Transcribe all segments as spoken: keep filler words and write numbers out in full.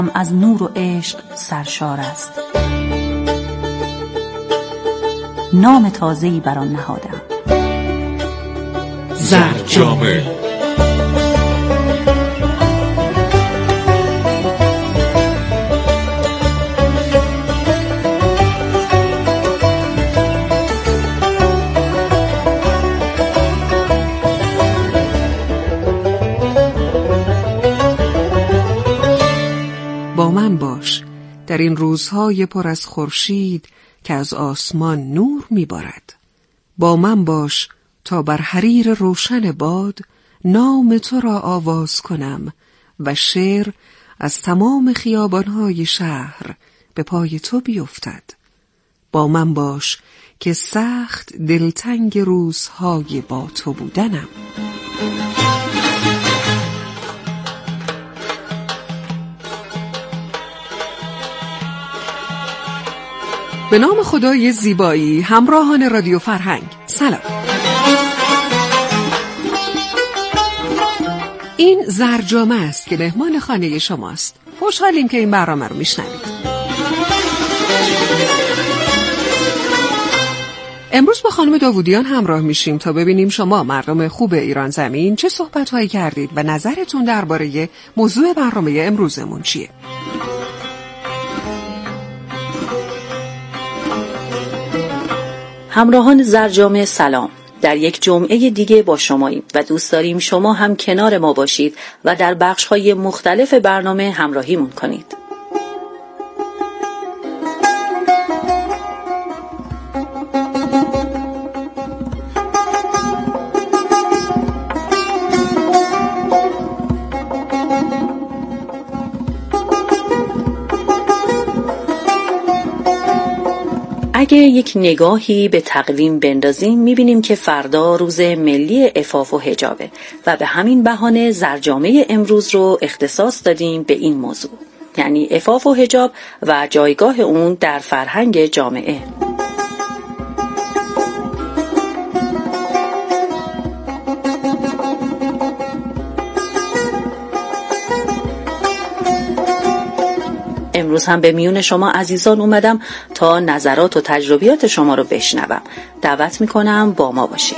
از نور و عشق سرشار است. نام تازه‌ای بر آن نهادم، زرجامه. با من باش در این روزهای پر از خورشید که از آسمان نور میبارد. با من باش تا بر حریر روشن باد نام تو را آواز کنم و شعر از تمام خیابانهای شهر به پای تو بیفتد. با من باش که سخت دلتنگ روزهای با تو بودنم. به نام خدای زیبایی، همراهان رادیو فرهنگ، سلام. این زرجامه است که مهمان خانه شماست. خوشحالیم که این برنامه رو میشنوید. امروز با خانم داوودیان همراه میشیم تا ببینیم شما مردم خوب ایران زمین چه صحبت‌هایی کردید و نظرتون درباره موضوع برنامه امروزمون چیه. همراهان زرجامه سلام. در یک جمعه دیگه با شماییم و دوست داریم شما هم کنار ما باشید و در بخش‌های مختلف برنامه همراهیمون کنید. اگه یک نگاهی به تقویم بندازیم میبینیم که فردا روز ملی عفاف و حجابه و به همین بهانه زرجامه امروز رو اختصاص دادیم به این موضوع، یعنی عفاف و حجاب و جایگاه اون در فرهنگ جامعه. امروز هم به میون شما عزیزان اومدم تا نظرات و تجربیات شما رو بشنوم. دعوت میکنم با ما باشید.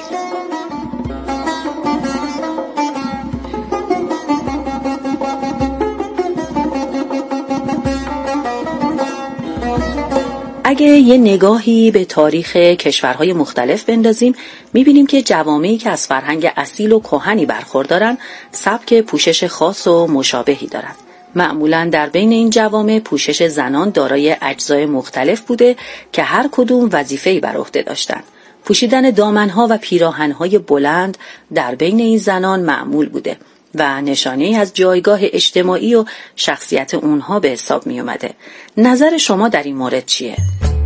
اگه یه نگاهی به تاریخ کشورهای مختلف بندازیم میبینیم که جوامعی که از فرهنگ اصیل و کهنی برخوردارن سبک پوشش خاص و مشابهی دارند. معمولاً در بین این جوامع پوشش زنان دارای اجزای مختلف بوده که هر کدوم وظیفه‌ای بر عهده داشتند. پوشیدن دامن‌ها و پیراهن‌های بلند در بین این زنان معمول بوده و نشانه‌ای از جایگاه اجتماعی و شخصیت اونها به حساب می اومده. نظر شما در این مورد چیه؟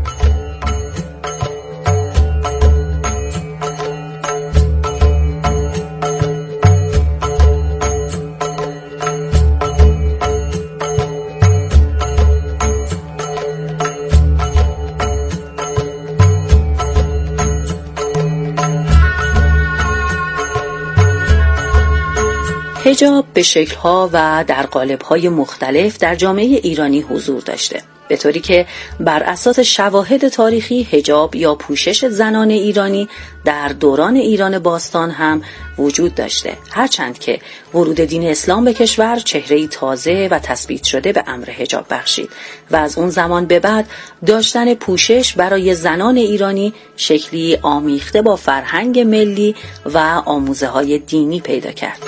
حجاب به شکل‌ها و در قالب‌های مختلف در جامعه ایرانی حضور داشته، به طوری که بر اساس شواهد تاریخی حجاب یا پوشش زنان ایرانی در دوران ایران باستان هم وجود داشته، هرچند که ورود دین اسلام به کشور چهره‌ای تازه و تثبیت شده به امر حجاب بخشید و از اون زمان به بعد داشتن پوشش برای زنان ایرانی شکلی آمیخته با فرهنگ ملی و آموزه‌های دینی پیدا کرد.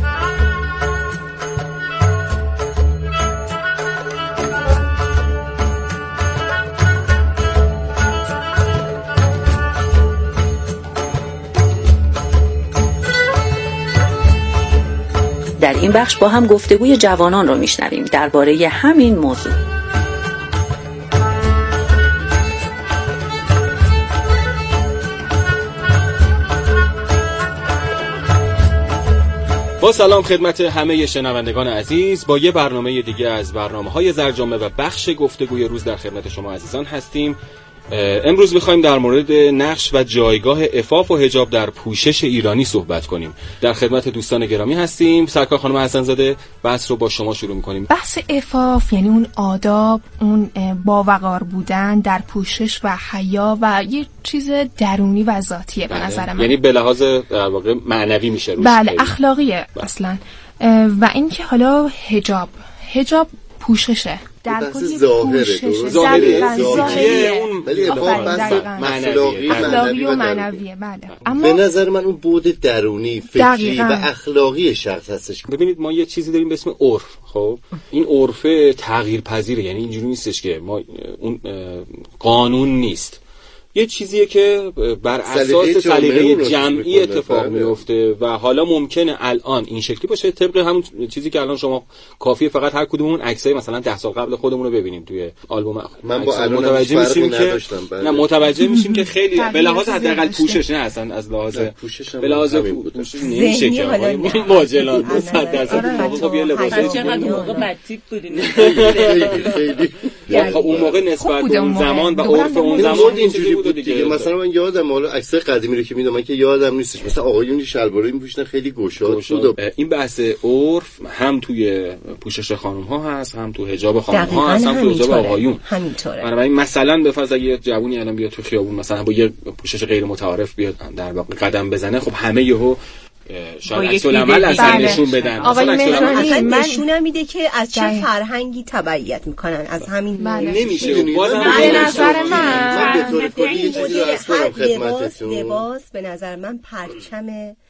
در این بخش با هم گفتگوی جوانان رو میشنویم درباره همین موضوع. با سلام خدمت همه شنوندگان عزیز، با یه برنامه دیگه از برنامه‌های زرجامه و بخش گفتگوی روز در خدمت شما عزیزان هستیم. امروز می‌خوایم در مورد نقش و جایگاه عفاف و حجاب در پوشش ایرانی صحبت کنیم. در خدمت دوستان گرامی هستیم. سرکار خانم حسن‌زاده، بحث رو با شما شروع می‌کنیم. بحث عفاف یعنی اون آداب، اون باوقار بودن در پوشش و حیا و یه چیز درونی و ذاتیه به نظر من. یعنی به لحاظ در واقع معنوی میشه روش. بله، اخلاقیه اصلا. و اینکه حالا حجاب، حجاب پوششه. در بحث ظاهره، ظاهره ظاهریه اون، ولی افاق بحث اخلاقی اخلاقی و معنویه. بله. اما به نظر من اون بود درونی، فکری دقیقا. و اخلاقی شخص هستش. ببینید ما یه چیزی داریم به اسم عرف. خب این عرف تغییر پذیره، یعنی اینجوری نیستش که ما اون قانون نیست، یه چیزیه که بر اساس سلیقه جمعی اتفاق میفته و حالا ممکنه الان این شکلی باشه طبق همون چیزی که الان شما کافیه فقط هر کدومون عکسای مثلا ده سال قبل خودمون رو ببینیم توی آلبوم. من با الان متوجه میشیم که نه متوجه میشیم که خیلی به لحاظ حداقل پوشش نه اصلا از لحاظ به لحاظ پوشش نمیشه که ماجلان صد درصد خب یه لباسای چقدر موقع بدتیپ بودین خیلی خب اون موقع نسبت به اون زمان و عرف اون زمان اینجوری بود دیگه. مثلا من یادم حالا عکسای قدیمی رو که میدونم که یادم نیستش، مثلا آقایون شلوارایی میپوشن خیلی گشاد بود. این بحث عرف هم توی پوشش خانم ها هست، هم تو حجاب خانم ها هست، هم تو حجاب آقایون همینطوره. بنابراین مثلا به فرض اگه جوونی الان بیاد تو خیابون مثلا با یه پوشش غیر متعارف بیاد در واقع قدم بزنه، خب همه یهو شاید عکس العمل اصلا نشون بدن. آقای مهرانی من نشونم میده که از چه فرهنگی تبعیت میکنن، از همین نمیشه. بازم به نظر من به طور کلی یه چیزی رو از کنم خدمتتون، لباس به نظر من پرچم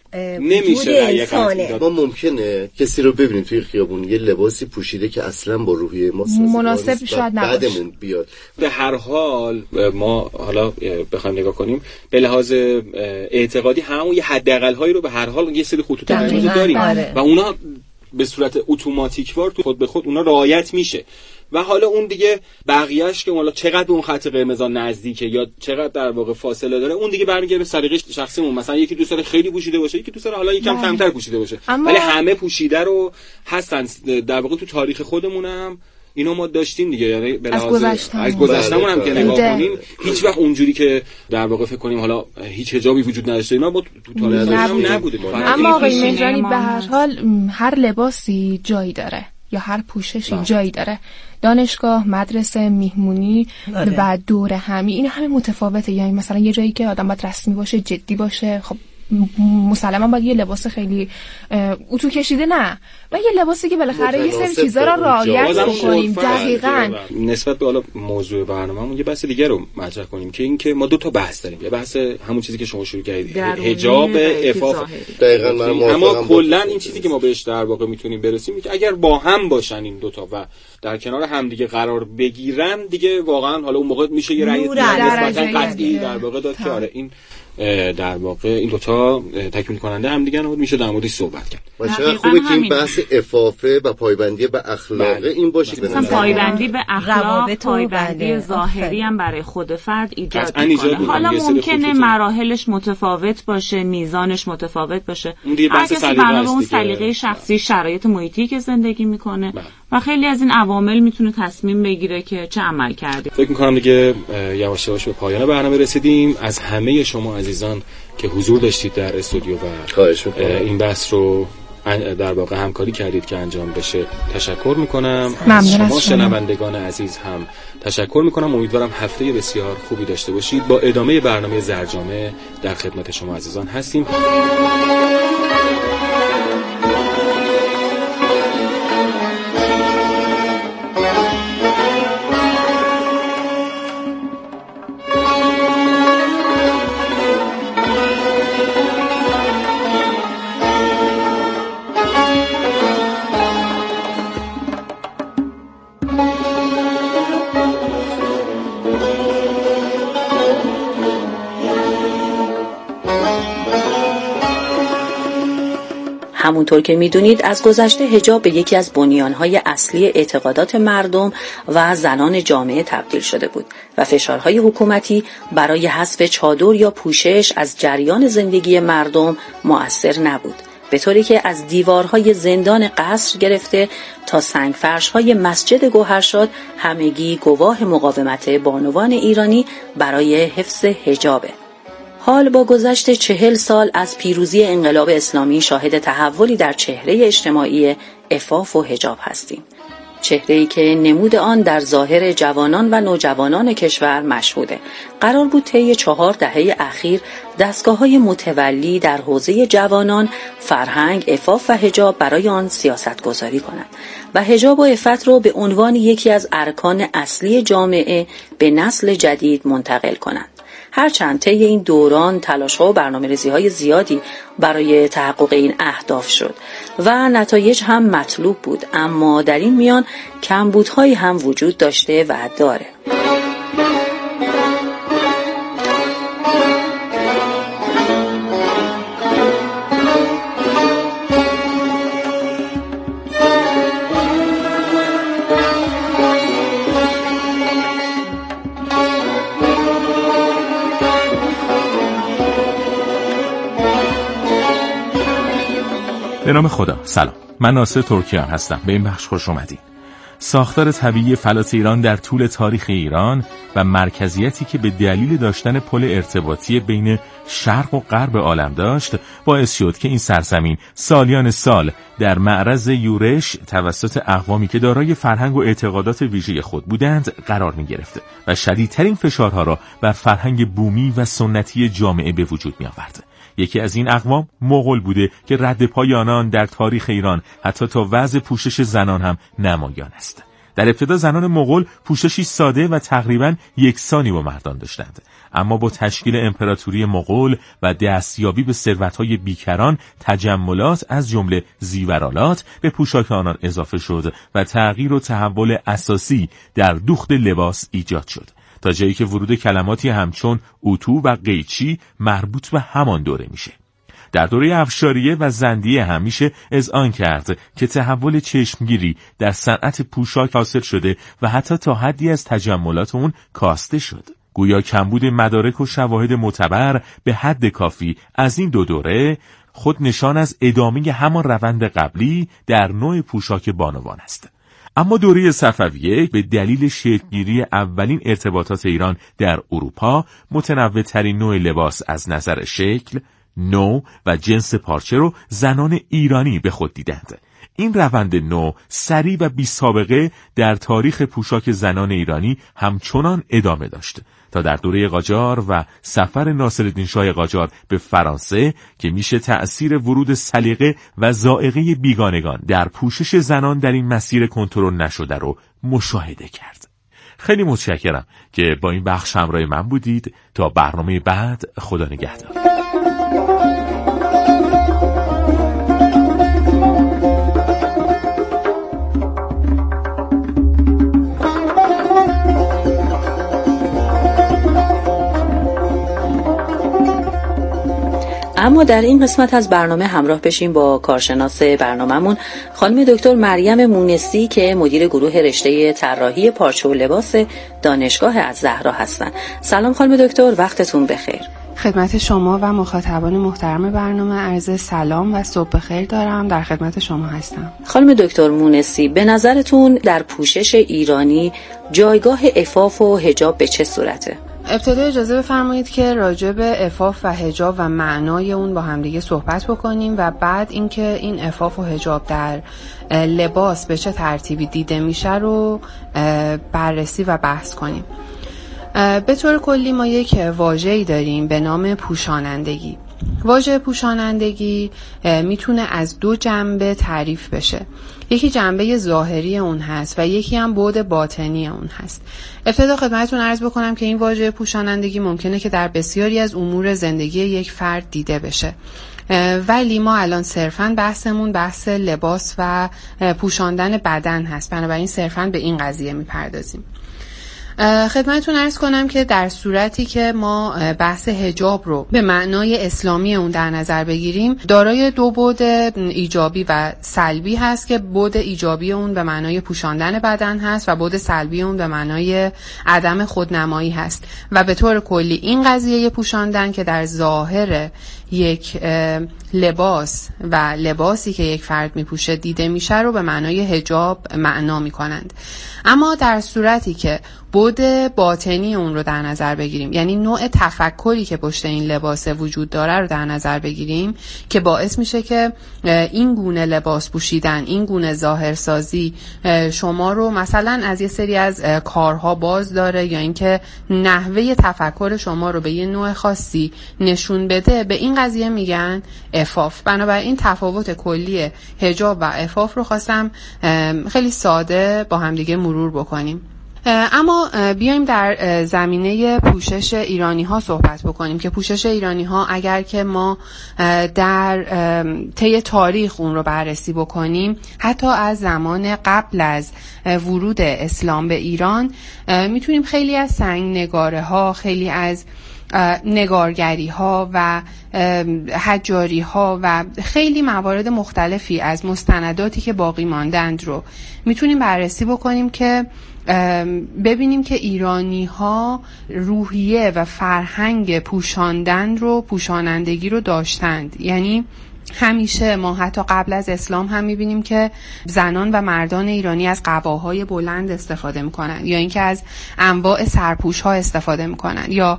نمیشه. ما ممکنه کسی رو ببینیم توی خیابون یه لباسی پوشیده که اصلا با روحیه ما مناسب شاید نباشه، بعدمون بیاد. به هر حال ما حالا بخوایم نگاه کنیم به لحاظ اعتقادی همون یه حداقل هایی رو به هر حال یه سری خطوط قرمز داریم و اونا به صورت اتوماتیکوار تو خود به خود اونا رعایت میشه و حالا اون دیگه بقیه‌اش که حالا چقدر به اون خط قرمز نزدیکه یا چقدر در واقع فاصله داره، اون دیگه برمیگره به سلیقه شخصیمون. مثلا یکی دوست داره خیلی پوشیده باشه، یکی دوست داره حالا یکم کمتر پوشیده باشه، اما... ولی همه پوشیده رو هستن. در واقع تو تاریخ خودمونم اینو ما داشتیم دیگه، یعنی به لحاظ از گذشتهمون هم که نگاه کنیم هیچ وقت اونجوری که در واقع فکر کنیم حالا هیچ حجابی وجود نداشته اینا ما تو تاریخ هم نبوده. اما آقای مهرانی به هر حال هر لباسی جایی داره یا هر پوششی نه. جایی داره. دانشگاه، مدرسه، میهمونی و دور همی این همه متفاوته. یعنی مثلا یه جایی که آدم باید رسمی باشه، جدی باشه، خب مسلما باید یه لباس خیلی اتو کشیده نه و یه لباسی که بالاخره یه سری چیزا رو رعایت کنیم. دقیقاً نسبت به حالا موضوع برنامه‌مون یه بحث دیگه رو مطرح کنیم که این که ما دو تا بحث داریم. یه بحث همون چیزی که شما شروع کردید، حجاب، عفاف. دقیقاً من اما کلا این چیزی که ما بهش در واقع میتونیم برسیم که اگر با هم باشن این دو تا و در کنار هم دیگه قرار بگیرن دیگه واقعا حالا اون موقع میشه یه رأی نسبتاً قطعی در واقع داد که آره این در واقع این دوتا تکمیل کننده هم دیگه نبود، میشه در موردش صحبت کرد. و چقدر خوبه که این بحث عفافه و پایبندی به اخلاق این باشه. مثلا پایبندی به اخلاق، پایبندی ظاهری هم برای خود فرد ایجاد میکنه. حالا ممکنه مراحلش متفاوت باشه، میزانش متفاوت باشه، هر کسی بنا به اون سلیقه شخصی، شرایط محیطی که زندگی میکنه و خیلی از این عوامل میتونه تصمیم بگیره که چه عمل کرده. فکر میکنم دیگه یواش یواش به پایان برنامه رسیدیم. از همه شما عزیزان که حضور داشتید در استودیو و این بحث رو در واقع همکاری کردید که انجام بشه تشکر میکنم. از شما شنوندگان عزیز هم تشکر میکنم. امیدوارم هفته بسیار خوبی داشته باشید. با ادامه برنامه زرجامه در خدمت شما عزیزان هستیم. همونطور که میدونید از گذشته حجاب به یکی از بنیانهای اصلی اعتقادات مردم و زنان جامعه تبدیل شده بود و فشارهای حکومتی برای حذف چادر یا پوشش از جریان زندگی مردم مؤثر نبود به طوری که از دیوارهای زندان قصر گرفته تا سنگ فرش‌های مسجد گوهرشاد همگی گواه مقاومت بانوان ایرانی برای حفظ حجابه. حال با گذشت چهل سال از پیروزی انقلاب اسلامی شاهد تحولی در چهره اجتماعی عفاف و حجاب هستیم. چهره‌ای که نمود آن در ظاهر جوانان و نوجوانان کشور مشهوده. قرار بود طی چهار دهه اخیر دستگاه‌های متولی در حوزه جوانان، فرهنگ، عفاف و حجاب برای آن سیاست گذاری کنند و حجاب و عفت را به عنوان یکی از ارکان اصلی جامعه به نسل جدید منتقل کنند. هرچند طی این دوران تلاش‌ها و برنامه‌ریزی‌های زیادی برای تحقق این اهداف شد و نتایج هم مطلوب بود، اما در این میان کمبودهایی هم وجود داشته و داره. به نام خدا. سلام، من ناصر ترکیان هستم. به این بخش خوش اومدید. ساختار طبیعی فلات ایران در طول تاریخ ایران و مرکزیتی که به دلیل داشتن پل ارتباطی بین شرق و غرب عالم داشت باعث شد که این سرزمین سالیان سال در معرض یورش توسط اقوامی که دارای فرهنگ و اعتقادات ویژه خود بودند قرار می گرفت و شدیدترین فشارها را بر فرهنگ بومی و سنتی جامعه به وجود می آورد. یکی از این اقوام مغول بوده که رد پای آنان در تاریخ ایران حتی تا وضع پوشش زنان هم نمایان است. در ابتدا زنان مغول پوششی ساده و تقریباً یکسانی با مردان داشتند، اما با تشکیل امپراتوری مغول و دستیابی به ثروت‌های بیکران، تجملات از جمله زیورالات به پوشاک آنان اضافه شد و تغییر و تحول اساسی در دوخت لباس ایجاد شد، تا جایی که ورود کلماتی همچون اتو و قیچی مربوط به همان دوره میشه. در دوره افشاریه و زندیه هم میشه اذعان کرد که تحول چشمگیری در صنعت پوشاک حاصل شده و حتی تا حدی از تجملات اون کاسته شد. گویا کمبود مدارک و شواهد معتبر به حد کافی از این دو دوره خود نشان از ادامه همان روند قبلی در نوع پوشاک بانوان است. اما دوره صفویه به دلیل شکل‌گیری اولین ارتباطات ایران در اروپا، متنوع‌ترین نوع لباس از نظر شکل، نوع و جنس پارچه رو زنان ایرانی به خود دیدند. این روند نو سریع و بی سابقه در تاریخ پوشاک زنان ایرانی همچنان ادامه داشت تا در دوره قاجار و سفر ناصرالدین شاه قاجار به فرانسه که میشه تأثیر ورود سلیقه و ذائقه بیگانگان در پوشش زنان در این مسیر کنترل نشده رو مشاهده کرد. خیلی متشکرم که با این بخش همراه من بودید. تا برنامه بعد، خدا نگهدار. اما در این قسمت از برنامه همراه بشیم با کارشناس برنامه‌مون خانم دکتر مریم مونسی که مدیر گروه رشته طراحی پارچه و لباس دانشگاه الزهرا هستند. سلام خانم دکتر، وقتتون بخیر. خدمت شما و مخاطبان محترم برنامه عرض سلام و صبح بخیر دارم. در خدمت شما هستم. خانم دکتر مونسی، به نظرتون در پوشش ایرانی جایگاه عفاف و حجاب به چه صورته؟ ابتدا اجازه بفرمایید که راجع به عفاف و حجاب و معنای اون با همدیگه صحبت بکنیم و بعد اینکه این عفاف و حجاب در لباس به چه ترتیبی دیده میشه رو بررسی و بحث کنیم. به طور کلی ما یک واژه‌ای داریم به نام پوشانندگی. واژه پوشانندگی میتونه از دو جنبه تعریف بشه. یکی جنبه ظاهری اون هست و یکی هم بعد باطنی اون هست. ابتدا خدمتتون عرض بکنم که این واژه پوشانندگی ممکنه که در بسیاری از امور زندگی یک فرد دیده بشه، ولی ما الان صرفاً بحثمون بحث لباس و پوشاندن بدن هست، بنابراین صرفاً به این قضیه میپردازیم. خدمتتون عرض کنم که در صورتی که ما بحث حجاب رو به معنای اسلامی اون در نظر بگیریم، دارای دو بعد ایجابی و سلبی هست که بعد ایجابی اون به معنای پوشاندن بدن هست و بعد سلبی اون به معنای عدم خودنمایی هست و به طور کلی این قضیه پوشاندن که در ظاهر یک لباس و لباسی که یک فرد میپوشه دیده میشه رو به معنای حجاب معنا میکنند. اما در صورتی که بعد باطنی اون رو در نظر بگیریم، یعنی نوع تفکری که پشت این لباس وجود داره رو در نظر بگیریم که باعث میشه که این گونه لباس پوشیدن، این گونه ظاهرسازی شما رو مثلا از یه سری از کارها باز داره یا اینکه نحوه تفکر شما رو به یه نوع خاصی نشون بده، به این قضیه میگن عفاف. بنابراین تفاوت کلی حجاب و عفاف رو خواستم خیلی ساده با هم دیگه مرور بکنیم. اما بیایم در زمینه پوشش ایرانی ها صحبت بکنیم که پوشش ایرانی ها اگر که ما در طی تاریخ اون رو بررسی بکنیم، حتی از زمان قبل از ورود اسلام به ایران میتونیم خیلی از سنگ نگاره ها، خیلی از نگارگری ها و حجاری ها و خیلی موارد مختلفی از مستنداتی که باقی ماندند رو میتونیم بررسی بکنیم که ببینیم که ایرانی ها روحیه و فرهنگ پوشاندن رو، پوشانندگی رو داشتند. یعنی همیشه ما حتی قبل از اسلام هم میبینیم که زنان و مردان ایرانی از قباهای بلند استفاده میکنن یا اینکه از انواع سرپوش ها استفاده میکنن یا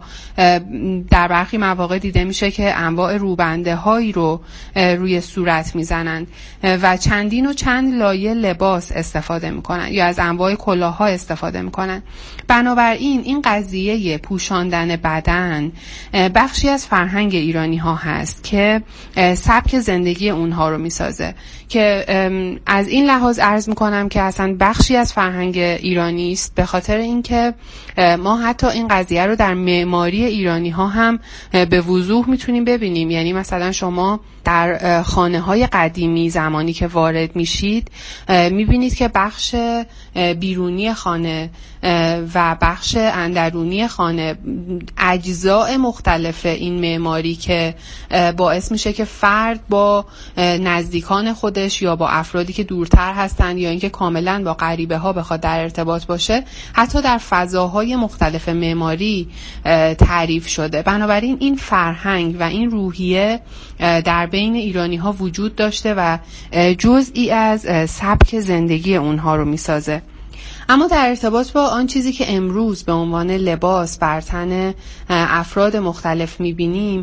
در برخی مواقع دیده میشه که انواع روبنده هایی رو روی صورت میزنن و چندین و چند لایه لباس استفاده میکنن یا از انواع کلاه ها استفاده میکنن. بنابراین این قضیه پوشاندن بدن بخشی از فرهنگ ایرانی ها هست که سبک زندگی اونها رو میسازه، که از این لحاظ عرض میکنم که اصلا بخشی از فرهنگ ایرانی است، به خاطر اینکه ما حتی این قضیه رو در معماری ایرانی ها هم به وضوح میتونیم ببینیم. یعنی مثلا شما در خانه های قدیمی زمانی که وارد میشید میبینید که بخش بیرونی خانه و بخش اندرونی خانه، اجزاء مختلف این معماری که باعث میشه که فرد با نزدیکان خودش یا با افرادی که دورتر هستند یا اینکه کاملا با غریبه ها بخواد در ارتباط باشه، حتی در فضاهای مختلف معماری تعریف شده. بنابراین این فرهنگ و این روحیه در بین ایرانی ها وجود داشته و جزئی از سبک زندگی اونها رو میسازه. اما در ارتباط با آن چیزی که امروز به عنوان لباس بر تن افراد مختلف میبینیم،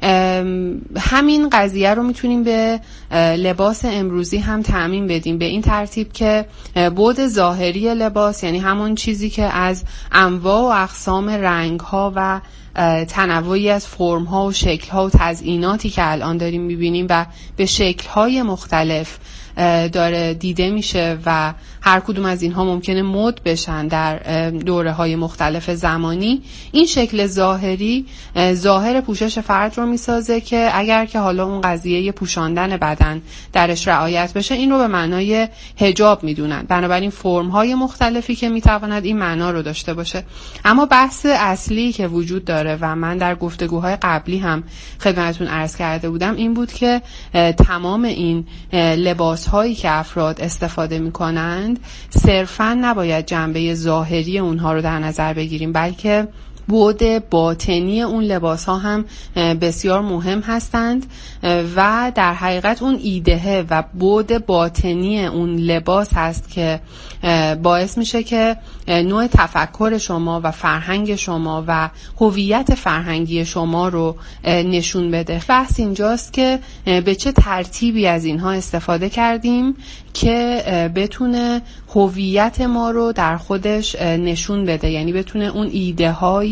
همین قضیه رو میتونیم به لباس امروزی هم تعمیم بدیم، به این ترتیب که بعد ظاهری لباس، یعنی همون چیزی که از انواع و اقسام رنگ‌ها و تنوعی از فرم‌ها و شکل‌ها و تزئیناتی که الان داریم میبینیم و به شکل‌های مختلف داره دیده میشه و هر کدوم از اینها ممکنه مد بشن در دوره‌های مختلف زمانی، این شکل ظاهری ظاهر پوشش فرد رو میسازه که اگر که حالا اون قضیه پوشاندن بدن درش رعایت بشه، این رو به معنای حجاب میدونن. بنابراین فرم‌های مختلفی که میتواند این معنا رو داشته باشه. اما بحث اصلی که وجود داره و من در گفتگوهای قبلی هم خدمتتون عرض کرده بودم این بود که تمام این لباس هایی که افراد استفاده میکنند صرفاً نباید جنبه ظاهری اونها رو در نظر بگیریم، بلکه بعد باطنی اون لباس ها هم بسیار مهم هستند و در حقیقت اون ایده و بعد باطنی اون لباس هست که باعث میشه که نوع تفکر شما و فرهنگ شما و هویت فرهنگی شما رو نشون بده. بحث اینجاست که به چه ترتیبی از اینها استفاده کردیم که بتونه هویت ما رو در خودش نشون بده، یعنی بتونه اون ایده های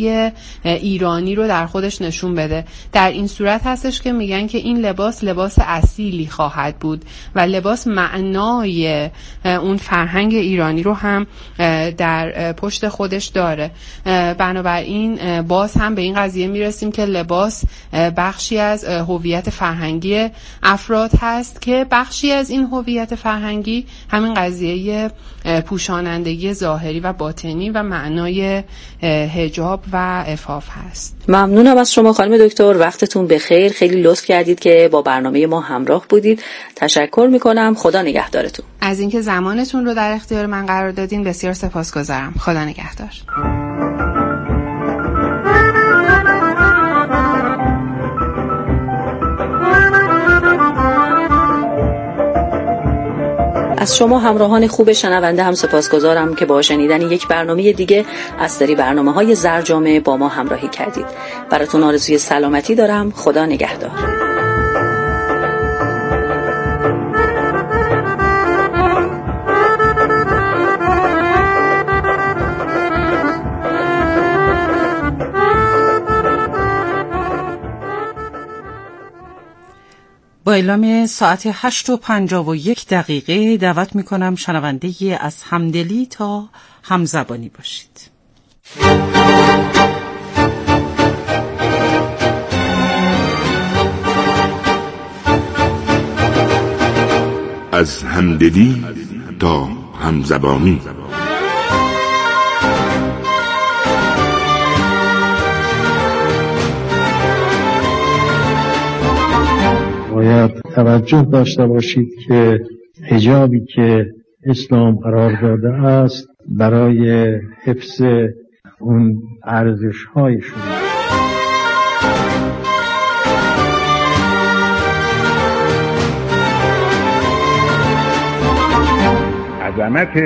فرهنگی ایرانی رو در خودش نشون بده. در این صورت هستش که میگن که این لباس لباس اصیلی خواهد بود و لباس معنای اون فرهنگ ایرانی رو هم در پشت خودش داره. بنابراین باز هم به این قضیه میرسیم که لباس بخشی از هویت فرهنگی افراد هست که بخشی از این هویت فرهنگی همین قضیه پوشانندگی ظاهری و باطنی و معنای حجاب و عفاف هست. ممنونم از شما خانم دکتر، وقتتون بخیر، خیلی لطف کردید که با برنامه ما همراه بودید. تشکر میکنم، خدا نگهدارتون. از اینکه زمانتون رو در اختیار من قرار دادین بسیار سپاسگزارم. خدا نگهدار. از شما همراهان خوب شنونده هم سپاسگزارم که با شنیدن یک برنامه دیگه از سری برنامه‌های زرجامه با ما همراهی کردید. براتون آرزوی سلامتی دارم. خدا نگهدار. با اعلام ساعت هشت و پنجاه و یک دقیقه دعوت میکنم شنونده از همدلی تا همزبانی باشید. از همدلی تا همزبانی. باید توجه داشته باشید که حجابی که اسلام قرار داده است برای حفظ اون ارزش‌های شما. عظمت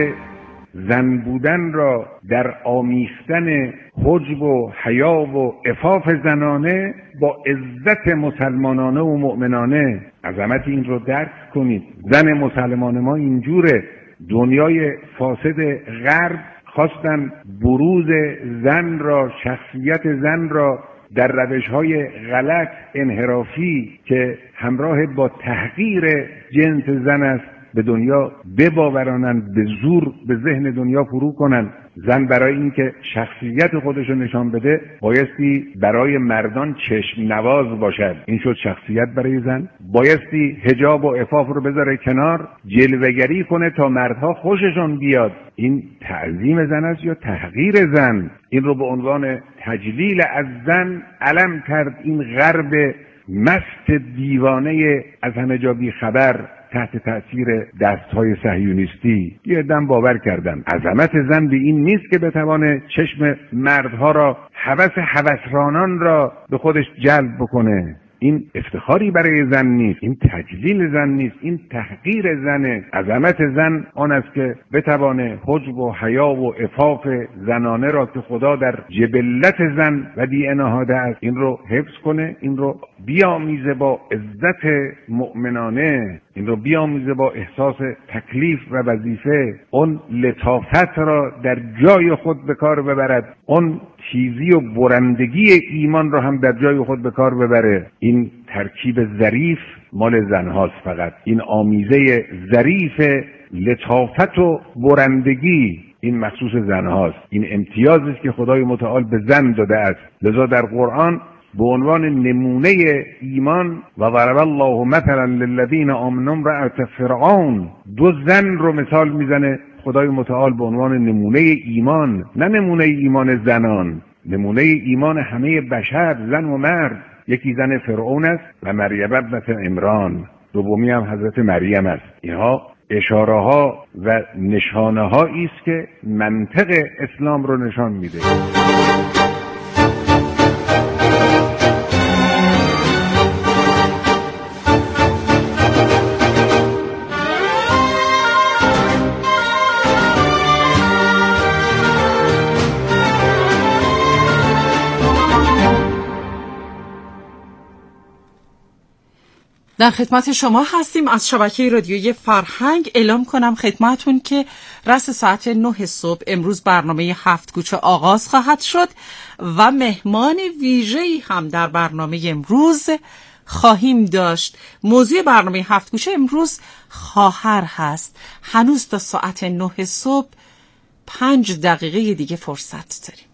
زن بودن را در آمیختن حجب و حیا و عفاف زنانه با عزت مسلمانانه و مؤمنانه. عظمت این رو درک کنید. زن مسلمان ما اینجوره. دنیای فاسد غرب خواستن بروز زن را، شخصیت زن را در روش‌های غلط انحرافی که همراه با تحقیر جنس زن است به دنیا بباورانند، به زور به ذهن دنیا فرو کنند. زن برای اینکه شخصیت خودش رو نشان بده بایستی برای مردان چشم نواز باشد. این شد شخصیت برای زن. بایستی حجاب و عفاف رو بذاره کنار، جلوه‌گری کنه تا مردها خوششون بیاد. این تعظیم زن است یا تحقیر زن؟ این رو به عنوان تجلیل از زن علم کرد این غرب مست دیوانه از همه جا بی خبر تحت تأثیر دستهای صهیونیستی. یه دم باور کردن عظمت زن به این نیست که بتوانه چشم مردها را، هوس هوسرانان را به خودش جلب بکنه. این افتخاری برای زن نیست، این تجلیل زن نیست، این تحقیر زنه. عظمت زن آن است که بتوانه حجب و حیا و عفاف زنانه را که خدا در جبلت زن و دی نهاده است این رو حفظ کنه، این رو بیامیزه با عزت مؤمنانه، این رو بیامیزه با احساس تکلیف و وظیفه، اون لطافت را در جای خود به کار ببرد، اون چیزی و برندگی ایمان را هم در جای خود به کار ببره. این ترکیب ظریف مال زنهاست. فقط این آمیزه ظریف لطافت و برندگی این مخصوص زنهاست. این امتیازی است که خدای متعال به زن داده است. لذا در قرآن به عنوان نمونه ایمان و ضرب الله مثلا للذین آمنوا امرأة فرعون، دو زن رو مثال میزنه خدای متعال به عنوان نمونه ایمان، نه نمونه ایمان زنان، نمونه ایمان همه بشر، زن و مرد. یکی زن فرعون است و مریم ابنة عمران، دومی هم حضرت مریم است. اینها اشاره ها و نشانه هایی است که منطق اسلام رو نشان میده. در خدمت شما هستیم از شبکه رادیویی فرهنگ. اعلام کنم خدمتون که رس ساعت نه صبح امروز برنامه هفت کوچه آغاز خواهد شد و مهمان ویژه‌ای هم در برنامه امروز خواهیم داشت. موضوع برنامه هفت کوچه امروز خواهر هست. هنوز تا ساعت نه صبح پنج دقیقه دیگه فرصت داریم.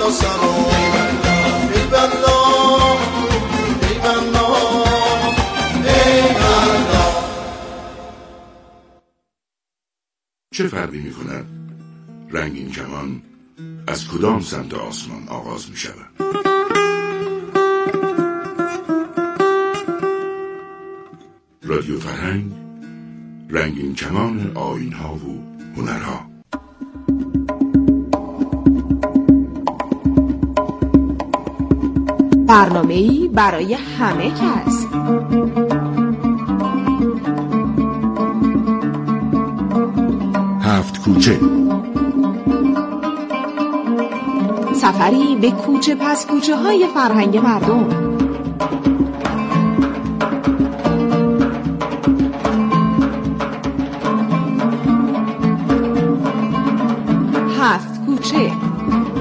و سلام ای بلا ای بلا ای بلا. چه فرقی می کند رنگین کمان از کدام سمت آسمان آغاز می شود؟ رادیو فرهنگ، رنگین کمان آیین‌ها و هنرها. برنامه‌ای برای همه کس. هفت کوچه، سفری به کوچه پس کوچه های فرهنگ مردم. هفت کوچه